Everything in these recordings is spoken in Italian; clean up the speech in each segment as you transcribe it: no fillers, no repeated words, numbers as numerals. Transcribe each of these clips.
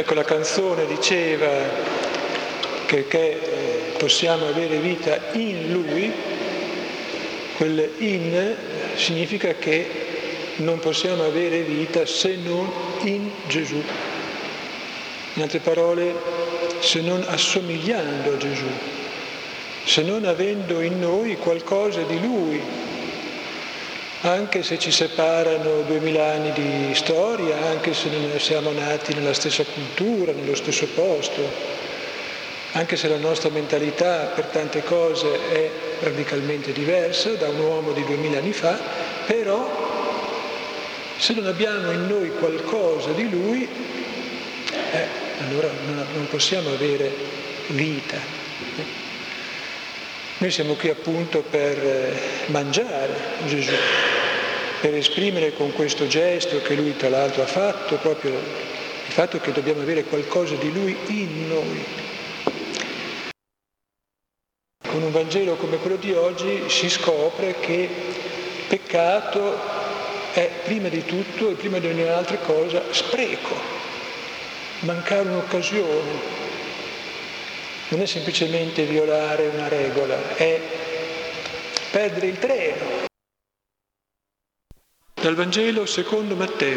Ecco, la canzone diceva che possiamo avere vita in Lui, quel in significa che non possiamo avere vita se non in Gesù. In altre parole, se non assomigliando a Gesù, se non avendo in noi qualcosa di Lui, anche se ci separano 2000 anni di storia, anche se non siamo nati nella stessa cultura, nello stesso posto, anche se la nostra mentalità per tante cose è radicalmente diversa da un uomo di 2000 anni fa, però se non abbiamo in noi qualcosa di Lui, allora non possiamo avere vita. Noi siamo qui appunto per mangiare Gesù, per esprimere con questo gesto che Lui tra l'altro ha fatto, proprio il fatto che dobbiamo avere qualcosa di Lui in noi. Con un Vangelo come quello di oggi si scopre che peccato è prima di tutto e prima di ogni altra cosa spreco, mancare un'occasione. Non è semplicemente violare una regola, è perdere il treno. Dal Vangelo secondo Matteo.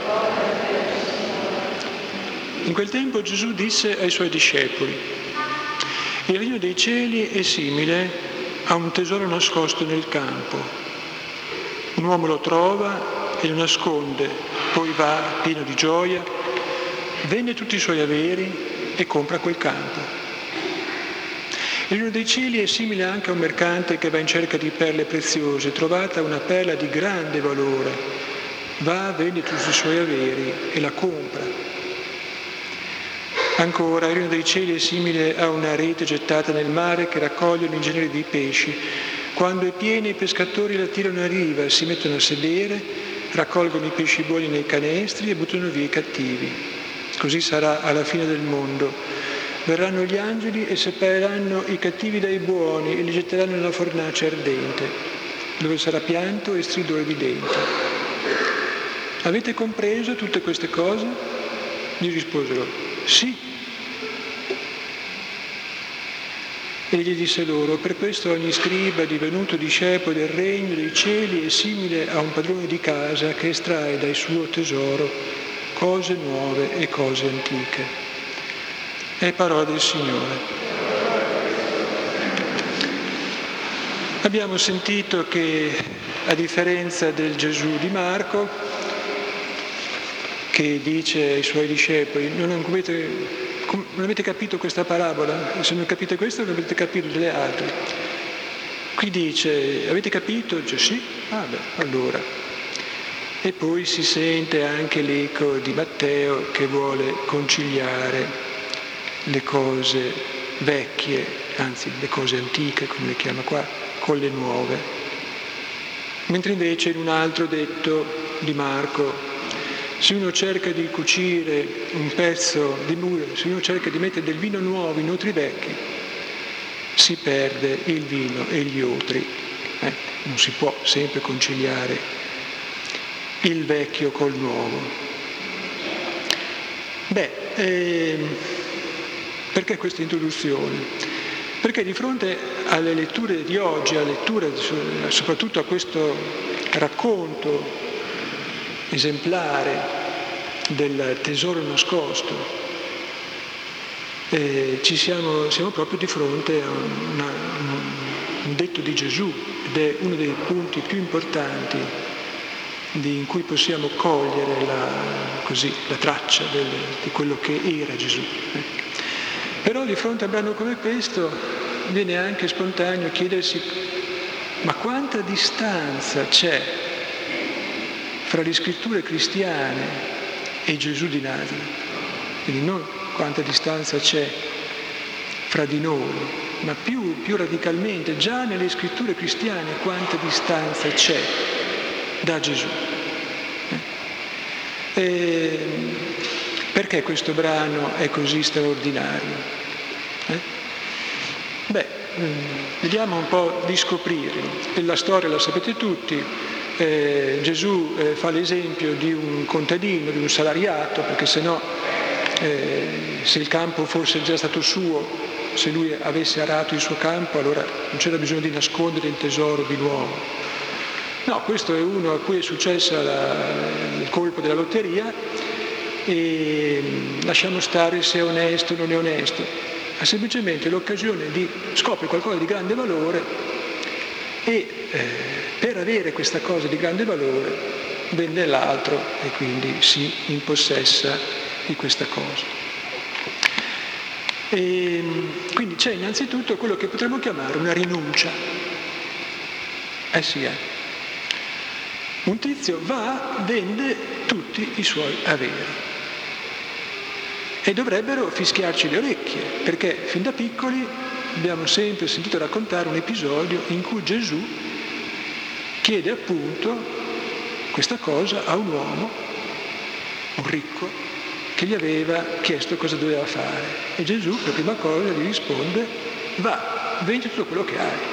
In quel tempo Gesù disse ai Suoi discepoli: il regno dei cieli è simile a un tesoro nascosto nel campo. Un uomo lo trova e lo nasconde, poi va pieno di gioia, vende tutti i suoi averi e compra quel campo. Il regno dei cieli è simile anche a un mercante che va in cerca di perle preziose. Trovata una perla di grande valore, va, vende tutti i suoi averi e la compra. Ancora, il regno dei cieli è simile a una rete gettata nel mare che raccoglie un genere di pesci. Quando è piena, i pescatori la tirano a riva, si mettono a sedere, raccolgono i pesci buoni nei canestri e buttano via i cattivi. Così sarà alla fine del mondo. Verranno gli angeli e separeranno i cattivi dai buoni e li getteranno nella fornace ardente, dove sarà pianto e stridore di denti. Avete compreso tutte queste cose? Gli risposero: sì. Egli disse loro: per questo ogni scriba divenuto discepolo del regno dei cieli è simile a un padrone di casa che estrae dal suo tesoro cose nuove e cose antiche. È parola del Signore. Abbiamo sentito che, a differenza del Gesù di Marco, che dice ai Suoi discepoli: non avete capito questa parabola? Se non capite questa, non avete capito delle altre. Qui dice: avete capito? Dice sì. Allora. E poi si sente anche l'eco di Matteo che vuole conciliare le cose vecchie, anzi le cose antiche, come le chiama qua, con le nuove. Mentre invece in un altro detto di Marco: se uno cerca di cucire un pezzo di muro, se uno cerca di mettere del vino nuovo in otri vecchi, si perde il vino e gli otri. Non si può sempre conciliare il vecchio col nuovo. Perché questa introduzione? Perché di fronte alle letture di oggi, soprattutto a questo racconto esemplare del tesoro nascosto, siamo proprio di fronte a un detto di Gesù, ed è uno dei punti più importanti in cui possiamo cogliere la traccia di quello che era Gesù. Però di fronte a un brano come questo viene anche spontaneo chiedersi: ma quanta distanza c'è fra le scritture cristiane e Gesù di Nazareth? Quindi non quanta distanza c'è fra di noi, ma più radicalmente, già nelle scritture cristiane, quanta distanza c'è da Gesù. Perché questo brano è così straordinario? Vediamo un po' di scoprirlo. La storia la sapete tutti. Gesù fa l'esempio di un contadino, di un salariato, perché sennò se il campo fosse già stato suo, se lui avesse arato il suo campo, allora non c'era bisogno di nascondere il tesoro di nuovo. No, questo è uno a cui è successo il colpo della lotteria e lasciamo stare se è onesto o non è onesto. Ha semplicemente l'occasione di scopre qualcosa di grande valore e per avere questa cosa di grande valore vende l'altro e quindi si impossessa di questa cosa. E quindi c'è innanzitutto quello che potremmo chiamare una rinuncia. Sì. Un tizio vende tutti i suoi averi. E dovrebbero fischiarci le orecchie, perché fin da piccoli abbiamo sempre sentito raccontare un episodio in cui Gesù chiede appunto questa cosa a un uomo, un ricco, che gli aveva chiesto cosa doveva fare. E Gesù per prima cosa gli risponde: va, vendi tutto quello che hai.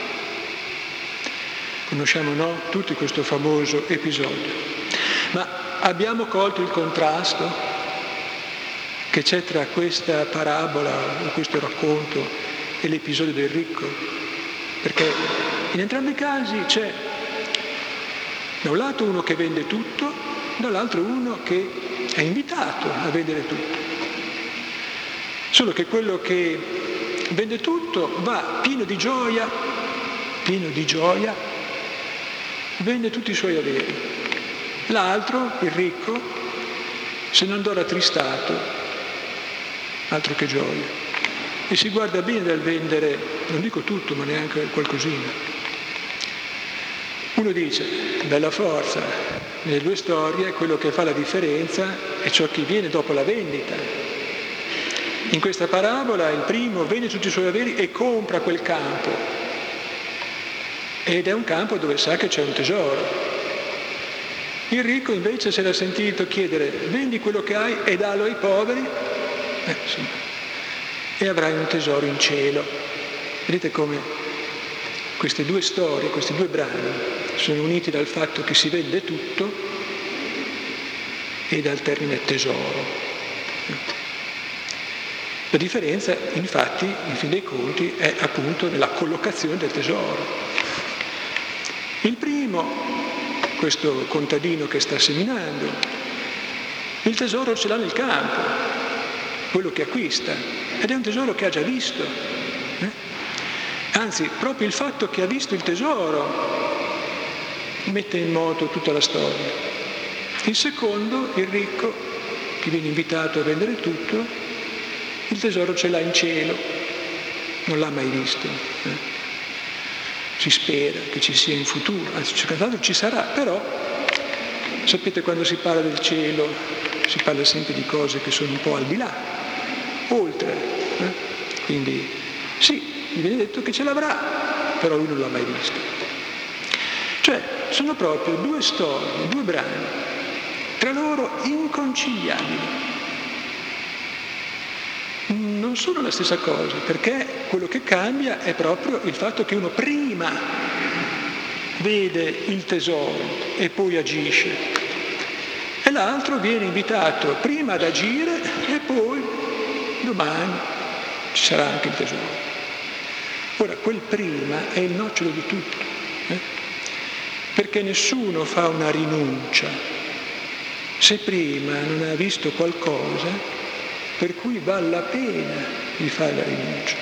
Conosciamo, no? Tutti questo famoso episodio. Ma abbiamo colto il contrasto che c'è tra questa parabola o questo racconto e l'episodio del ricco? Perché in entrambi i casi c'è da un lato uno che vende tutto, dall'altro uno che è invitato a vendere tutto. Solo che quello che vende tutto va pieno di gioia, vende tutti i suoi averi. L'altro, il ricco, se ne andò rattristato, altro che gioia, e si guarda bene dal vendere, non dico tutto, ma neanche qualcosina. Uno dice, bella forza, nelle due storie quello che fa la differenza è ciò che viene dopo la vendita. In questa parabola il primo vende tutti i suoi averi e compra quel campo, ed è un campo dove sa che c'è un tesoro. Il ricco invece si era sentito chiedere: vendi quello che hai e dallo ai poveri, sì, e avrai un tesoro in cielo. Vedete come queste due storie, questi due brani sono uniti dal fatto che si vende tutto e dal termine tesoro. La differenza, infatti, in fin dei conti, è appunto nella collocazione del tesoro. Il primo, questo contadino che sta seminando, il tesoro ce l'ha nel campo, quello che acquista, ed è un tesoro che ha già visto. Anzi, proprio il fatto che ha visto il tesoro mette in moto tutta la storia. Il secondo, il ricco, che viene invitato a vendere tutto, il tesoro ce l'ha in cielo, non l'ha mai visto. Si spera che ci sia in futuro, anzi ci sarà, però sapete, quando si parla del cielo si parla sempre di cose che sono un po' al di là, oltre. Quindi sì, mi viene detto che ce l'avrà, però lui non l'ha mai visto. Cioè, sono proprio due storie, due brani, tra loro inconciliabili. Non sono la stessa cosa, perché quello che cambia è proprio il fatto che uno prima vede il tesoro e poi agisce, e l'altro viene invitato prima ad agire e poi domani ci sarà anche il tesoro. Ora, quel prima è il nocciolo di tutto, perché nessuno fa una rinuncia se prima non ha visto qualcosa per cui vale la pena di fare la rinuncia.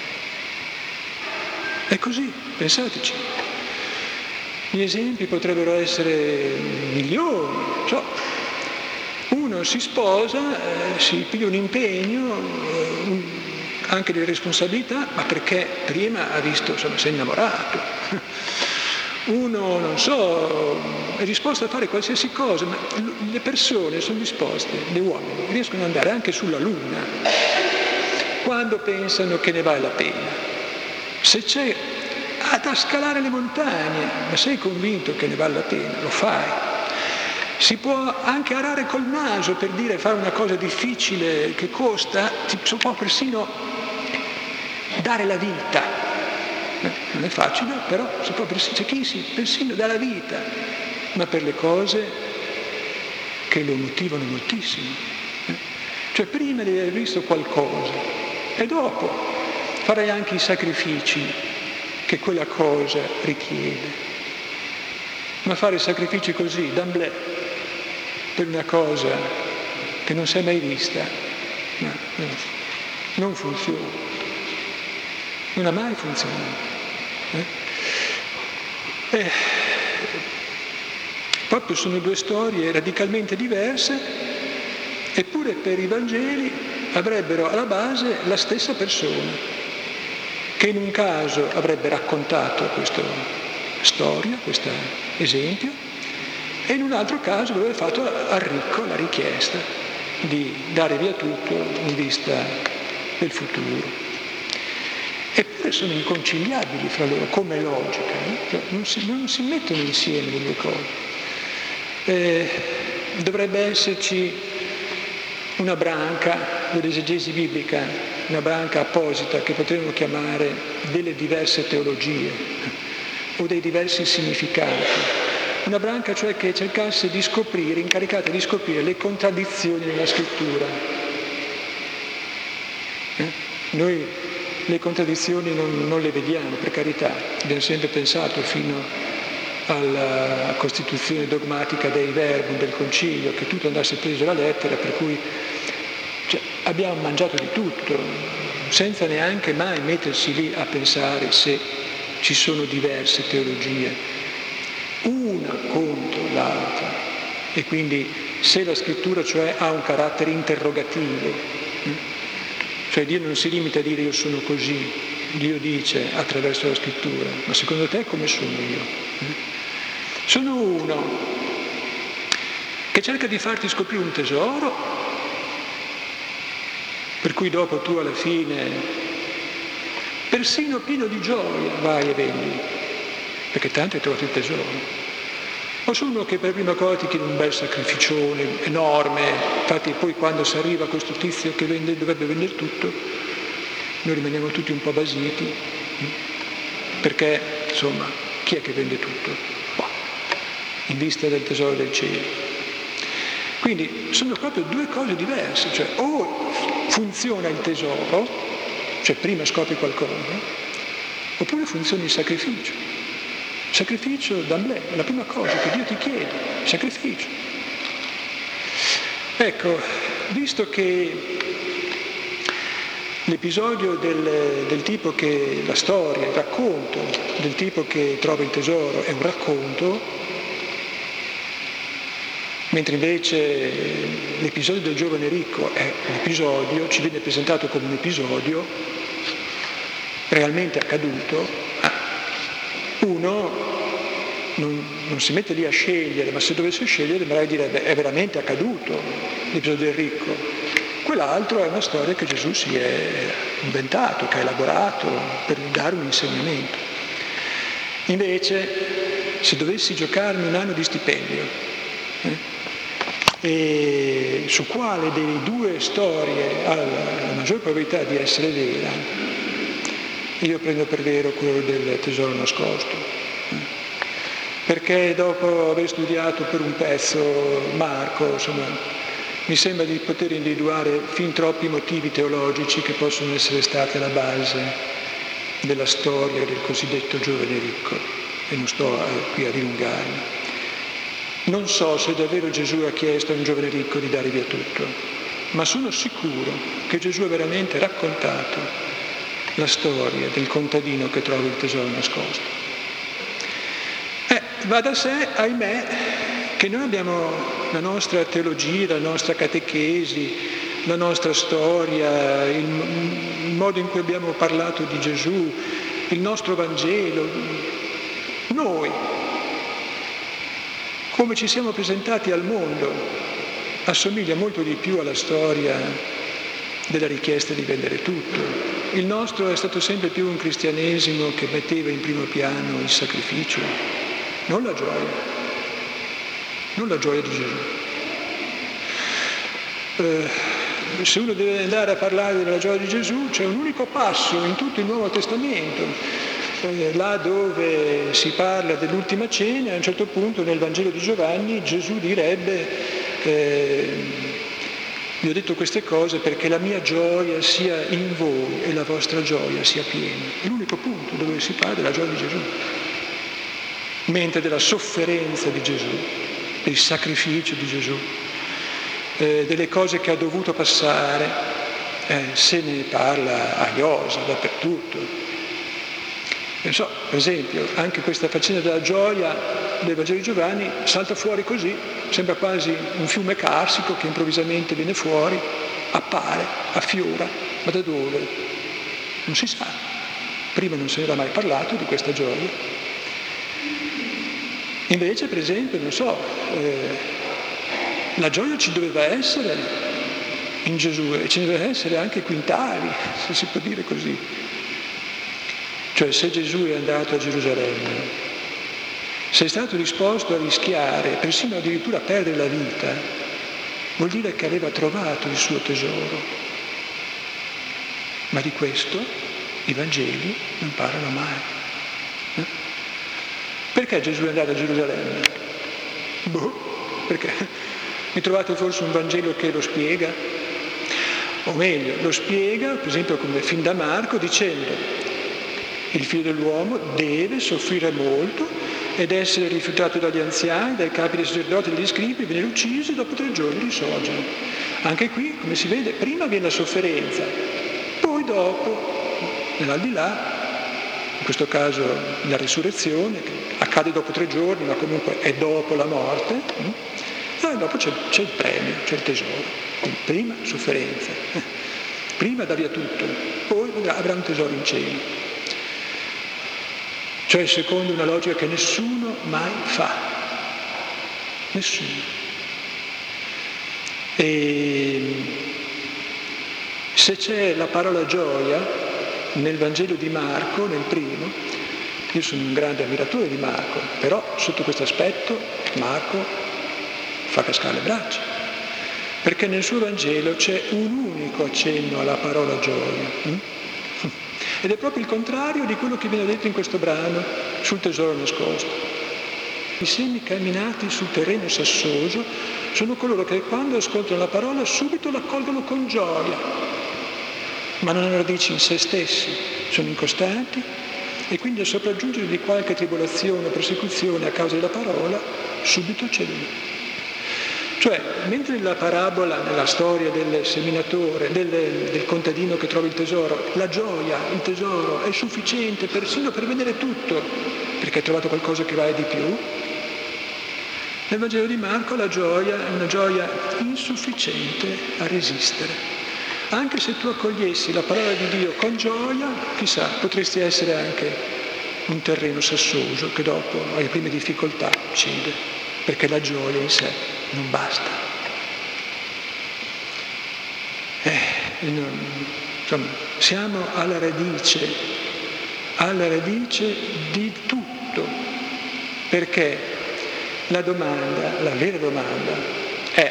È così, pensateci. Gli esempi potrebbero essere milioni. Uno si sposa, si piglia un impegno, anche delle responsabilità, ma perché prima ha visto, insomma, si è innamorato. Uno, non so, è disposto a fare qualsiasi cosa, ma le persone sono disposte, gli uomini, riescono ad andare anche sulla Luna quando pensano che ne vale la pena. Se c'è da scalare le montagne, ma sei convinto che ne vale la pena, lo fai. Si può anche arare col naso per dire fare una cosa difficile che costa, si può persino dare la vita. Non è facile, però si può c'è chi si persino dà la vita, ma per le cose che lo motivano moltissimo, Cioè prima devi aver visto qualcosa e dopo farai anche i sacrifici che quella cosa richiede. Ma fare sacrifici così, d'amblè, per una cosa che non si è mai vista, no, non funziona. Non ha mai funzionato. Proprio sono due storie radicalmente diverse, eppure per i Vangeli avrebbero alla base la stessa persona, che in un caso avrebbe raccontato questa storia, questo esempio, e in un altro caso avrebbe fatto al ricco la richiesta di dare via tutto in vista del futuro. Eppure sono inconciliabili fra loro, come logica, cioè, non si mettono insieme le due cose. Dovrebbe esserci una branca dell'esegesi biblica, una branca apposita che potremmo chiamare delle diverse teologie o dei diversi significati. Una branca cioè che cercasse di scoprire, incaricata di scoprire le contraddizioni nella scrittura. Noi le contraddizioni non le vediamo, per carità, abbiamo sempre pensato fino alla costituzione dogmatica dei verbum del concilio che tutto andasse preso alla lettera, per cui abbiamo mangiato di tutto, senza neanche mai mettersi lì a pensare se ci sono diverse teologie, una contro l'altra, e quindi se la scrittura cioè ha un carattere interrogativo, cioè Dio non si limita a dire io sono così, Dio dice attraverso la scrittura, ma secondo te come sono io? Sono uno che cerca di farti scoprire un tesoro, per cui dopo tu alla fine, persino pieno di gioia, vai e vendi, perché tanto hai trovato il tesoro. O sono uno che per prima cosa ti chiede un bel sacrificione enorme, infatti poi quando si arriva a questo tizio che dovrebbe vendere tutto, noi rimaniamo tutti un po' basiti, perché insomma chi è che vende tutto? In vista del tesoro del cielo. Quindi sono proprio due cose diverse, cioè o funziona il tesoro, cioè prima scopri qualcosa, oppure funziona il sacrificio. Sacrificio d'amblè, è la prima cosa che Dio ti chiede, sacrificio. Ecco, visto che l'episodio del tipo che, la storia, il racconto del tipo che trova il tesoro è un racconto, mentre invece l'episodio del giovane ricco è un episodio, ci viene presentato come un episodio realmente accaduto, uno non si mette lì a scegliere, ma se dovesse scegliere magari direbbe è veramente accaduto l'episodio del ricco. Quell'altro è una storia che Gesù si è inventato, che ha elaborato per dare un insegnamento. Invece, se dovessi giocarmi un anno di stipendio, e su quale delle due storie ha la maggior probabilità di essere vera, io prendo per vero quello del tesoro nascosto. Perché dopo aver studiato per un pezzo Marco, insomma, mi sembra di poter individuare fin troppi motivi teologici che possono essere stati alla base della storia del cosiddetto giovane ricco, e non sto qui a dilungarmi. Non so se davvero Gesù ha chiesto a un giovane ricco di dare via tutto, ma sono sicuro che Gesù ha veramente raccontato la storia del contadino che trova il tesoro nascosto. Va da sé, ahimè, che noi abbiamo la nostra teologia, la nostra catechesi, la nostra storia, il modo in cui abbiamo parlato di Gesù, il nostro Vangelo. Noi, come ci siamo presentati al mondo, assomiglia molto di più alla storia della richiesta di vendere tutto. Il nostro è stato sempre più un cristianesimo che metteva in primo piano il sacrificio, non la gioia di Gesù. Se uno deve andare a parlare della gioia di Gesù, c'è un unico passo in tutto il Nuovo Testamento, là dove si parla dell'ultima cena, a un certo punto nel Vangelo di Giovanni Gesù direbbe Vi ho detto queste cose perché la mia gioia sia in voi e la vostra gioia sia piena. È l'unico punto dove si parla della gioia di Gesù. Mentre della sofferenza di Gesù, del sacrificio di Gesù, delle cose che ha dovuto passare, se ne parla a iosa, dappertutto. Non so, per esempio, anche questa faccenda della gioia del Vangelo di Giovanni salta fuori così, sembra quasi un fiume carsico che improvvisamente viene fuori, appare, affiora, ma da dove? Non si sa. Prima non se ne era mai parlato di questa gioia. Invece, per esempio, non so, la gioia ci doveva essere in Gesù e ci deve essere anche quintali, se si può dire così. Cioè, se Gesù è andato a Gerusalemme, se è stato disposto a rischiare, persino addirittura a perdere la vita, vuol dire che aveva trovato il suo tesoro. Ma di questo i Vangeli non parlano mai. Perché Gesù è andato a Gerusalemme? Perché? Mi trovate forse un Vangelo che lo spiega? O meglio, lo spiega, per esempio come fin da Marco, dicendo: il figlio dell'uomo deve soffrire molto ed essere rifiutato dagli anziani, dai capi dei sacerdoti e degli scribi, viene ucciso e dopo 3 giorni risorge. Anche qui, come si vede, prima viene la sofferenza, poi dopo, nell'aldilà, in questo caso la risurrezione, che accade dopo 3 giorni, ma comunque è dopo la morte, e dopo c'è il premio, c'è il tesoro. Quindi prima sofferenza, prima dà via tutto, poi avrà un tesoro in cielo. Cioè secondo una logica che nessuno mai fa. Nessuno. E se c'è la parola gioia nel Vangelo di Marco, nel primo, io sono un grande ammiratore di Marco, però sotto questo aspetto Marco fa cascare le braccia, perché nel suo Vangelo c'è un unico accenno alla parola gioia. Ed è proprio il contrario di quello che viene detto in questo brano sul tesoro nascosto. I semi camminati sul terreno sassoso sono coloro che quando ascoltano la parola subito l'accolgono con gioia, ma non hanno radici in se stessi, sono incostanti e quindi al sopraggiungere di qualche tribolazione o persecuzione a causa della parola subito cedono. Cioè, mentre nella parabola, nella storia del seminatore, del contadino che trova il tesoro, la gioia, il tesoro è sufficiente persino per vedere tutto, perché ha trovato qualcosa che vale di più, nel Vangelo di Marco la gioia è una gioia insufficiente a resistere. Anche se tu accogliessi la parola di Dio con gioia, chissà, potresti essere anche un terreno sassoso che dopo, alle prime difficoltà, cede, perché la gioia in sé non basta. Insomma, siamo alla radice di tutto, perché la vera domanda è: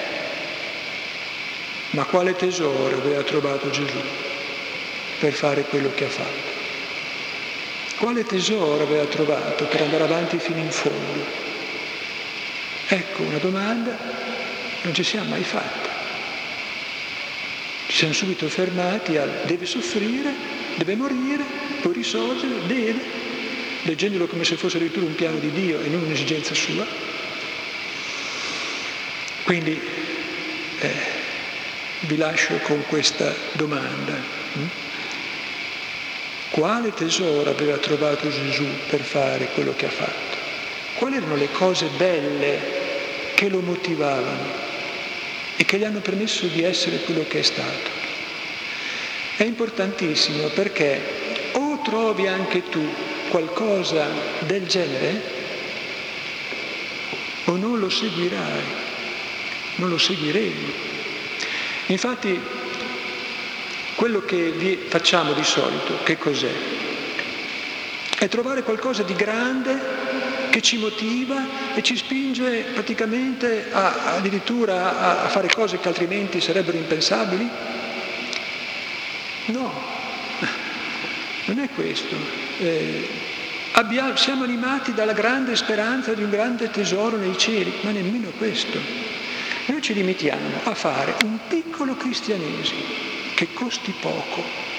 ma quale tesoro aveva trovato Gesù per fare quello che ha fatto? Quale tesoro aveva trovato per andare avanti fino in fondo? Ecco una domanda che non ci siamo mai fatta. Ci siamo subito fermati al deve soffrire, deve morire, poi risorgere, leggendolo come se fosse addirittura un piano di Dio e non un'esigenza sua. Quindi vi lascio con questa domanda. Quale tesoro aveva trovato Gesù per fare quello che ha fatto? Quali erano le cose belle che lo motivavano e che gli hanno permesso di essere quello che è stato? È importantissimo perché o trovi anche tu qualcosa del genere o non lo seguirai, non lo seguiremo. Infatti quello che facciamo di solito, che cos'è? È trovare qualcosa di grande che ci motiva e ci spinge praticamente addirittura a fare cose che altrimenti sarebbero impensabili? No, non è questo. Siamo animati dalla grande speranza di un grande tesoro nei cieli, ma nemmeno questo. Noi ci limitiamo a fare un piccolo cristianesimo che costi poco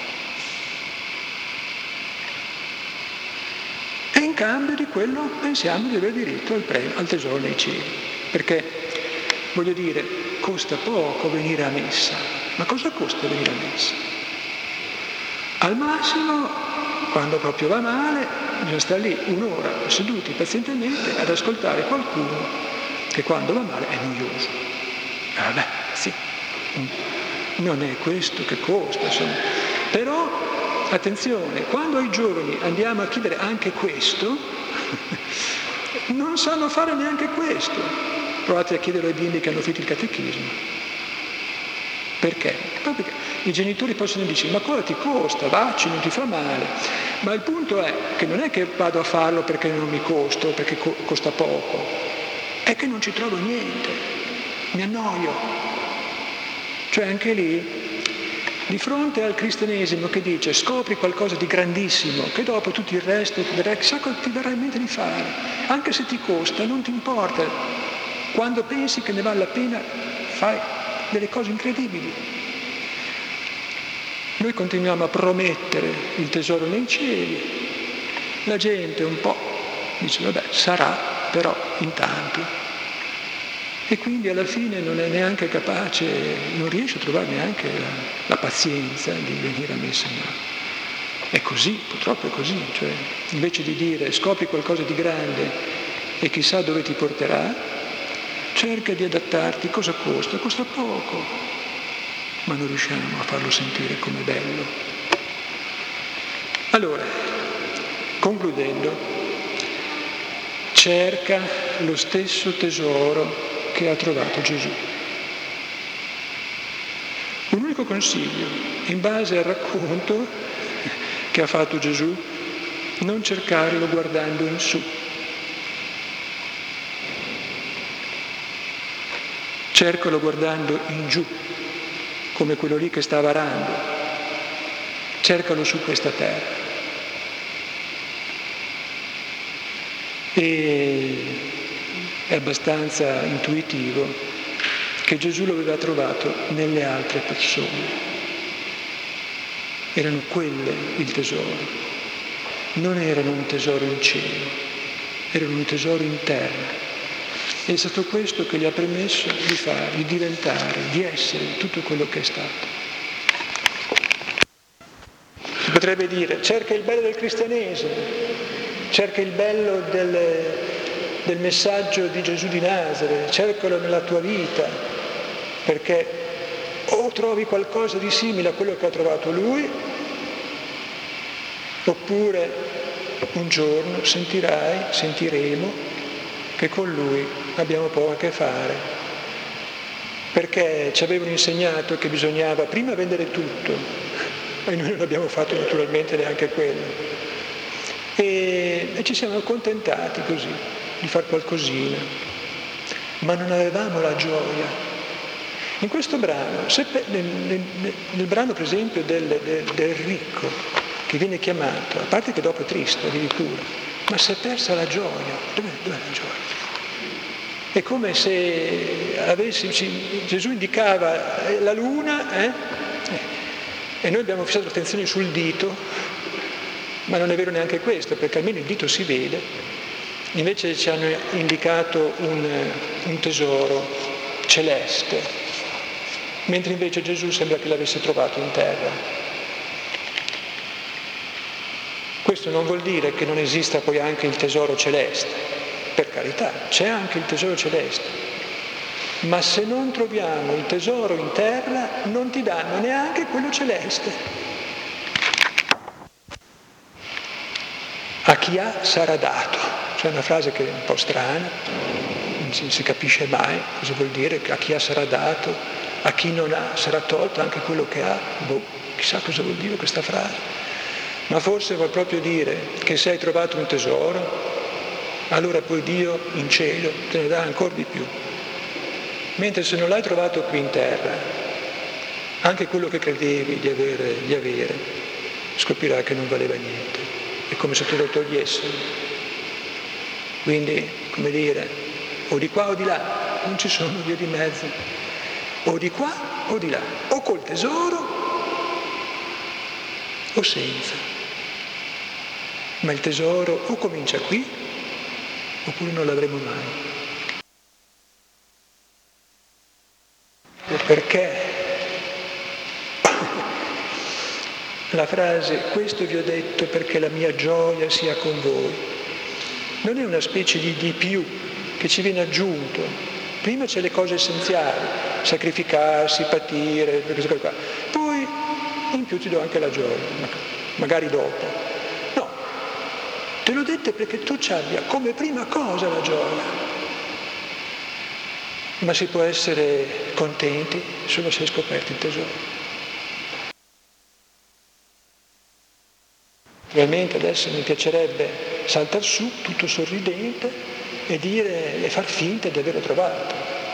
e in cambio di quello pensiamo di avere diritto al tesoro nei cieli. Perché, voglio dire, costa poco venire a messa. Ma cosa costa venire a messa? Al massimo, quando proprio va male, bisogna stare lì un'ora seduti pazientemente ad ascoltare qualcuno che quando va male è noioso. Vabbè, sì, non è questo che costa, insomma. Però, attenzione, quando ai giovani andiamo a chiedere anche questo, non sanno fare neanche questo. Provate a chiedere ai bimbi che hanno finito il catechismo. Perché? Proprio perché i genitori possono dire, ma cosa ti costa? Vacci, non ti fa male. Ma il punto è che non è che vado a farlo perché non mi costa, perché costa poco, è che non ci trovo niente, mi annoio. Cioè anche lì, di fronte al cristianesimo che dice scopri qualcosa di grandissimo, che dopo tutto il resto chissà cosa ti verrà in mente di fare, anche se ti costa, non ti importa. Quando pensi che ne vale la pena, fai delle cose incredibili. Noi continuiamo a promettere il tesoro nei cieli, la gente un po' dice vabbè sarà, però intanto, e quindi alla fine non è neanche capace, non riesce a trovare neanche la pazienza di venire a messa. È così, purtroppo è così, cioè invece di dire scopri qualcosa di grande e chissà dove ti porterà, cerca di adattarti. Cosa costa? Costa poco, ma non riusciamo a farlo sentire come bello. Allora, concludendo, cerca lo stesso tesoro che ha trovato Gesù. Un unico consiglio, in base al racconto che ha fatto Gesù, non cercarlo guardando in su. Cercalo guardando in giù, come quello lì che sta varando. Cercalo su questa terra. E è abbastanza intuitivo che Gesù lo aveva trovato nelle altre persone. Erano quelle il tesoro. Non erano un tesoro in cielo, erano un tesoro in terra. È stato questo che gli ha permesso di fare, di diventare, di essere tutto quello che è stato. Si potrebbe dire, cerca il bello del cristianesimo, cerca il bello del messaggio di Gesù di Nazareth, cercalo nella tua vita, perché o trovi qualcosa di simile a quello che ha trovato lui, oppure un giorno sentiremo che con lui abbiamo poco a che fare, perché ci avevano insegnato che bisognava prima vendere tutto, e noi non abbiamo fatto naturalmente neanche quello, e ci siamo accontentati così, di far qualcosina, ma non avevamo la gioia. In questo brano, nel brano per esempio del ricco, che viene chiamato, a parte che dopo è triste addirittura, ma si è persa la gioia. Dov'è la gioia? È come se Gesù indicava la luna, e noi abbiamo fissato l'attenzione sul dito, ma non è vero neanche questo, perché almeno il dito si vede. Invece ci hanno indicato un tesoro celeste, mentre invece Gesù sembra che l'avesse trovato in terra. Questo non vuol dire che non esista poi anche il tesoro celeste. Per carità, c'è anche il tesoro celeste, ma se non troviamo il tesoro in terra non ti danno neanche quello celeste. A chi ha sarà dato, c'è una frase che è un po' strana, non si capisce mai cosa vuol dire, a chi ha sarà dato, a chi non ha sarà tolto anche quello che ha, chissà cosa vuol dire questa frase, ma forse vuol proprio dire che se hai trovato un tesoro, allora poi Dio in cielo te ne dà ancora di più. Mentre se non l'hai trovato qui in terra, anche quello che credevi di avere, scoprirai che non valeva niente. È come se te lo togliessero. Quindi, come dire, o di qua o di là. non ci sono vie di mezzo, o di qua o di là, o col tesoro o senza. Ma il tesoro o comincia qui oppure non l'avremo mai. Perché la frase "questo vi ho detto perché la mia gioia sia con voi" non è una specie di più che ci viene aggiunto. Prima c'è le cose essenziali, sacrificarsi, patire, queste cose qua. Poi in più ti do anche la gioia, magari dopo. No, te l'ho detto perché tu ci abbia come prima cosa la gioia. Ma si può essere contenti solo se hai scoperto il tesoro. Realmente adesso mi piacerebbe saltar su tutto sorridente e far finta di averlo trovato.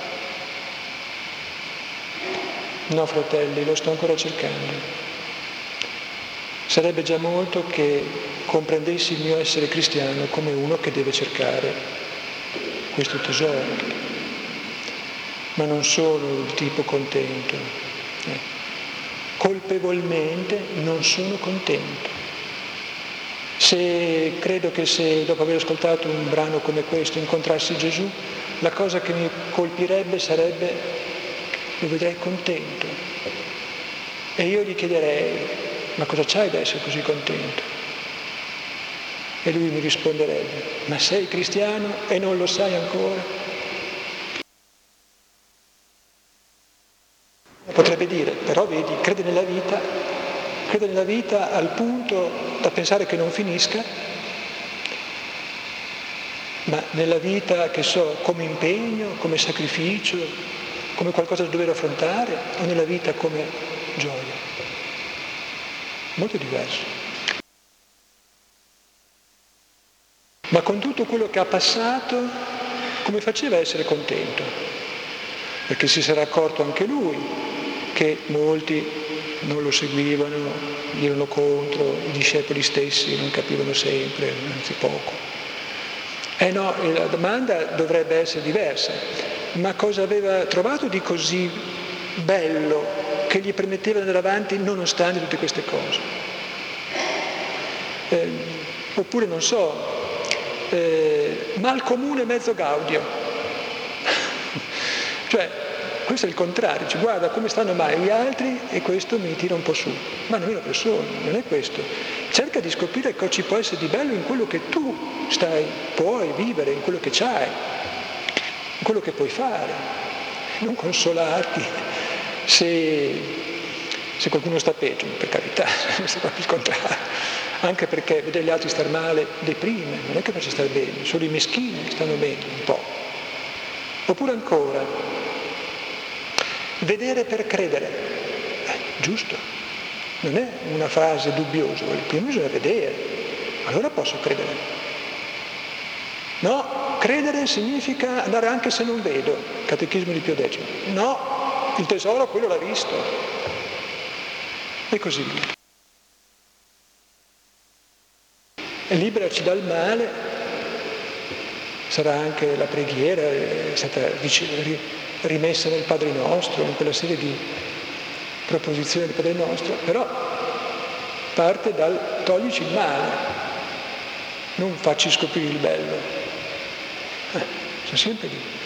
No, fratelli, lo sto ancora cercando. Sarebbe già molto che comprendessi il mio essere cristiano come uno che deve cercare questo tesoro. Ma non sono il tipo contento. Colpevolmente non sono contento. Credo che se dopo aver ascoltato un brano come questo incontrassi Gesù, la cosa che mi colpirebbe sarebbe, lo vedrei contento. E io gli chiederei, ma cosa c'hai da essere così contento? E lui mi risponderebbe, ma sei cristiano e non lo sai ancora? Potrebbe dire, però vedi, crede nella vita al punto da pensare che non finisca, ma nella vita, che so, come impegno, come sacrificio, come qualcosa da dover affrontare, o nella vita come gioia. Molto diverso. Ma con tutto quello che ha passato, come faceva a essere contento? Perché si sarà accorto anche lui che molti non lo seguivano, gli erano contro, i discepoli stessi non capivano sempre, anzi poco. No, la domanda dovrebbe essere diversa. Ma cosa aveva trovato di così bello che gli permetteva di andare avanti nonostante tutte queste cose? Oppure, non so, mal comune mezzo gaudio. Cioè, questo è il contrario, ci guarda come stanno mai gli altri e questo mi tira un po' su. Ma nemmeno persone, non è questo. Cerca di scoprire cosa ci può essere di bello in quello che tu puoi vivere, in quello che c'hai, in quello che puoi fare. Non consolarti se qualcuno sta peggio, per carità, è proprio il contrario. Anche perché vedere gli altri star male deprime, non è che faccia stare bene, solo i meschini stanno bene un po'. Oppure ancora, vedere per credere, giusto, non è una frase dubbiosa, prima bisogna vedere, allora posso credere. No, credere significa andare anche se non vedo, Catechismo di Pio X. No, il tesoro quello l'ha visto. E così via. E liberaci dal male sarà anche la preghiera, è stata rimessa nel Padre Nostro, in quella serie di proposizioni del Padre Nostro, però parte dal toglici il male, non facci scoprire il bello. Sono sempre lì.